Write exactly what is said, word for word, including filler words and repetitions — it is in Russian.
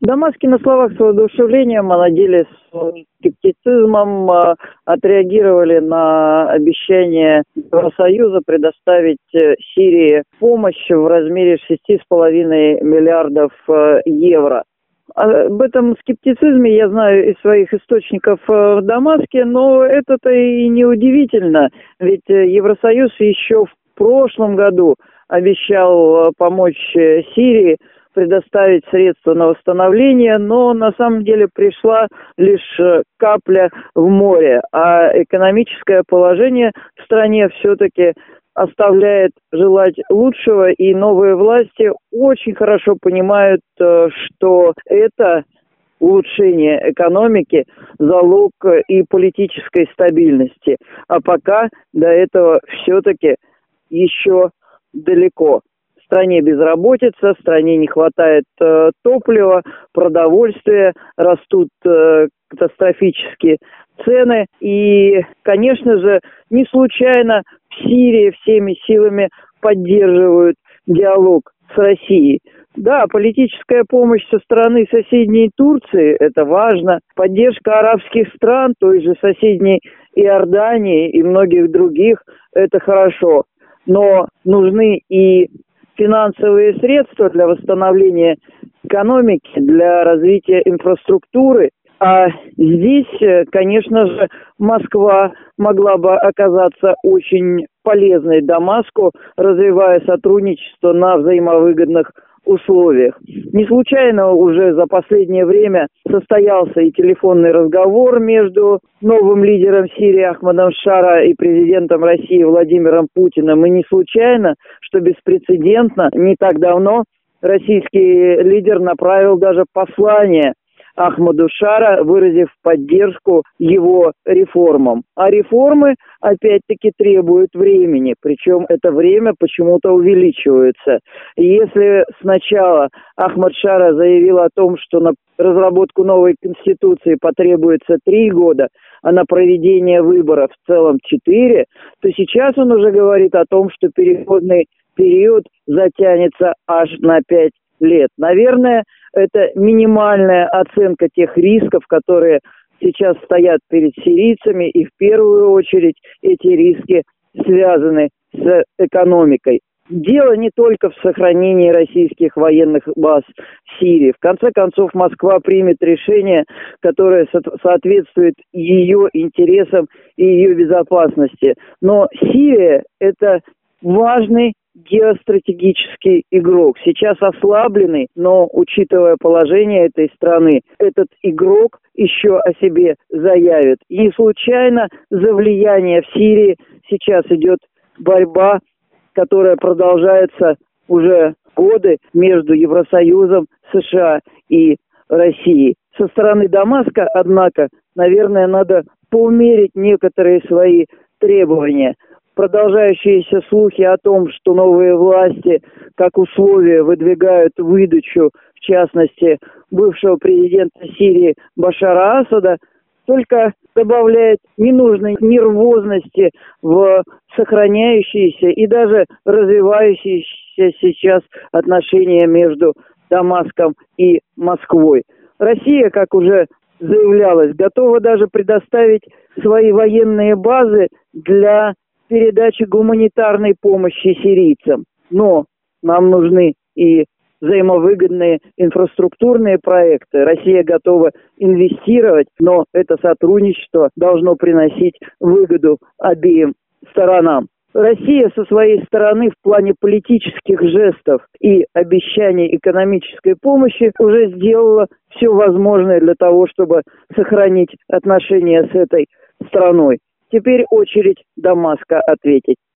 Дамаски на словах с воодушевлением, а на деле с скептицизмом а, отреагировали на обещание Евросоюза предоставить э, Сирии помощь в размере шести с половиной миллиардов э, евро. Об этом скептицизме я знаю из своих источников в Дамаске, но это-то и не удивительно, ведь Евросоюз еще в прошлом году обещал помочь Сирии предоставить средства на восстановление, но на самом деле пришла лишь капля в море, а экономическое положение в стране все-таки оставляет желать лучшего, и новые власти очень хорошо понимают, что это улучшение экономики – залог и политической стабильности. А пока до этого все-таки еще далеко. В стране безработица, в стране не хватает э, топлива, продовольствия, растут э, катастрофические цены. И, конечно же, не случайно в Сирии всеми силами поддерживают диалог с Россией. Да, политическая помощь со стороны соседней Турции – это важно. Поддержка арабских стран, той же соседней Иордании и многих других – это хорошо. Но нужны и финансовые средства для восстановления экономики, для развития инфраструктуры. А здесь, конечно же, Москва могла бы оказаться очень полезной Дамаску, развивая сотрудничество на взаимовыгодных условиях. Не случайно уже за последнее время состоялся и телефонный разговор между новым лидером Сирии Ахмадом Шара и президентом России Владимиром Путиным. И не случайно, что беспрецедентно, не так давно российский лидер направил даже послание Ахмаду Шара, выразив поддержку его реформам. А реформы, опять-таки, требуют времени, причем это время почему-то увеличивается. И если сначала Ахмад Шара заявил о том, что на разработку новой конституции потребуется три года, а на проведение выборов в целом четыре, то сейчас он уже говорит о том, что переходный период затянется аж на пять лет. Наверное, это минимальная оценка тех рисков, которые сейчас стоят перед сирийцами, и в первую очередь эти риски связаны с экономикой. Дело не только в сохранении российских военных баз в Сирии. В конце концов, Москва примет решение, которое соответствует ее интересам и ее безопасности. Но Сирия – это важный геостратегический игрок, сейчас ослабленный, но, учитывая положение этой страны, этот игрок еще о себе заявит. И не случайно за влияние в Сирии сейчас идет борьба, которая продолжается уже годы между Евросоюзом, США и Россией. Со стороны Дамаска, однако, наверное, надо поумерить некоторые свои требования. Продолжающиеся слухи о том, что новые власти как условие выдвигают выдачу, в частности, бывшего президента Сирии Башара Асада, только добавляет ненужной нервозности в сохраняющиеся и даже развивающиеся сейчас отношения между Дамаском и Москвой. Россия, как уже заявлялось, готова даже предоставить свои военные базы для передачи гуманитарной помощи сирийцам. Но нам нужны и взаимовыгодные инфраструктурные проекты. Россия готова инвестировать, но это сотрудничество должно приносить выгоду обеим сторонам. Россия со своей стороны в плане политических жестов и обещаний экономической помощи уже сделала все возможное для того, чтобы сохранить отношения с этой страной. Теперь очередь Дамаска ответить.